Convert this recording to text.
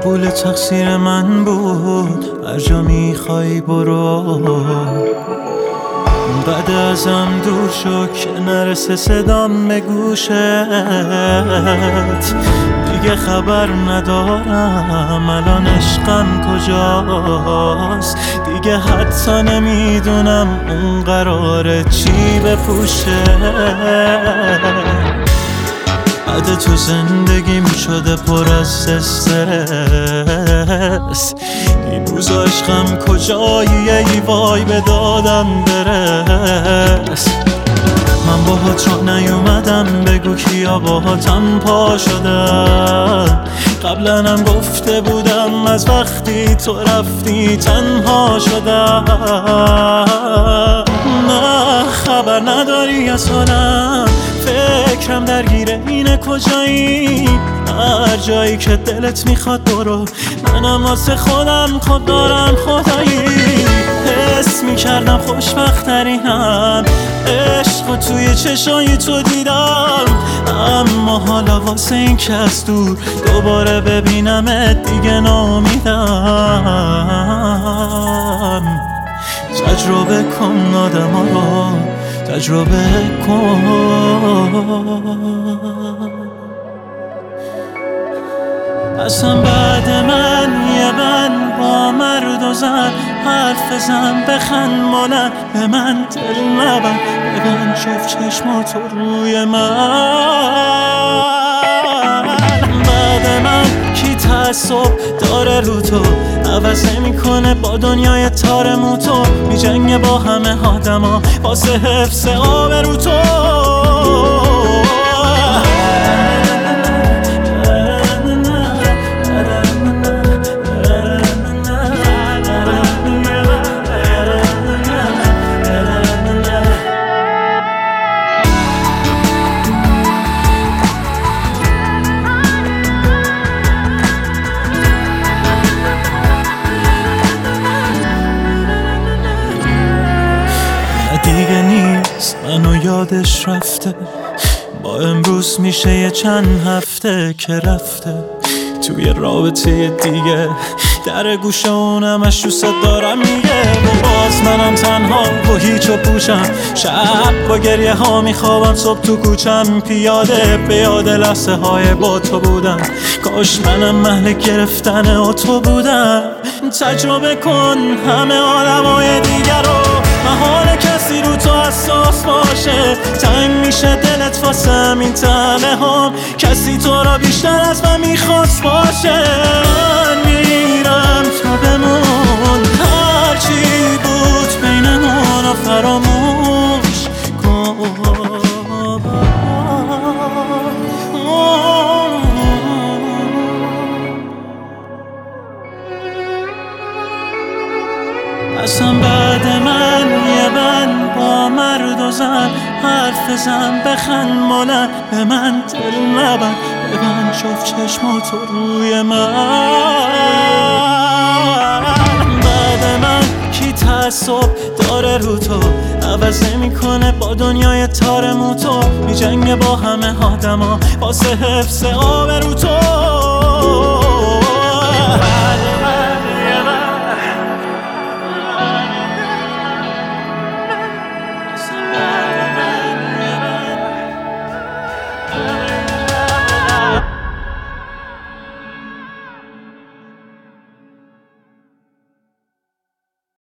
قبول تقصیر من بود، هر جا میخوای برو. بعد ازم دور شو که نرسه صدام به گوشت، دیگه خبر ندارم الان عشقم کجاست. دیگه حتی نمیدونم اون قراره چی بپوشه. بعد تو زندگیم شده پر از استرس، این روز عشقم کجایی ای وای به دادم برس. من باهات را نیومدم بگو کیا باهاتم پا شدن، قبلا هم گفته بودم از وقتی تو رفتی تنها شدم. نه خبر نداری از حالم، فکرم درگیره اینه کجایی. هر جایی که دلت میخواد برو، منم واسه خودم خود دارم خدایی. حس میکردم خوشبخت‌ترینم، عشق توی چشای تو دیدم. اما حالا واسه این که از دور دوباره ببینمت دیگه ناامیدم. تجربه کن آدما رو، تجربه کن. اصلا بعد من یه من با مرد و زن حرف بزن، بخند مانه به من دل نبن، ببند شف چشماتو روی من. بعد من کی تعصب داره رو تو، عوض نمیکنه با دنیای تار موتو، میجنگه با همه آدما واسه حفظ آبرو تو. دیگه نیست منو یادش رفته، با امروز میشه یه چند هفته که رفته توی رابطه دیگه. در گوشه اونمش دوست دارم میگه، و باز منم تنها و هیچ و پوشم. شب با گریه ها میخوابم، صبح تو کوچم پیاده به یاد لحظه های با تو بودم. کاش منم محل گرفتن تو بودم. تجربه کن همه آدمای دیگر رو، محال کسی رو تو حساس باشه. تنگ میشه دلت واسه همین تنه هم، کسی تو را بیشتر از من میخواست باشه. من میرم تو بمون، هرچی بود بینمون رو فراموش کن. اصلا بعد من یه من با مرد و زن حرف بزن، بخند مانه به من دل نبن، ببند شف چشماتو روی من. بعد من کی تعصب داره رو تو، عوض نمیکنه با دنیای تار موتو، میجنگه با همه آدما واسه حفظ آبرو تو.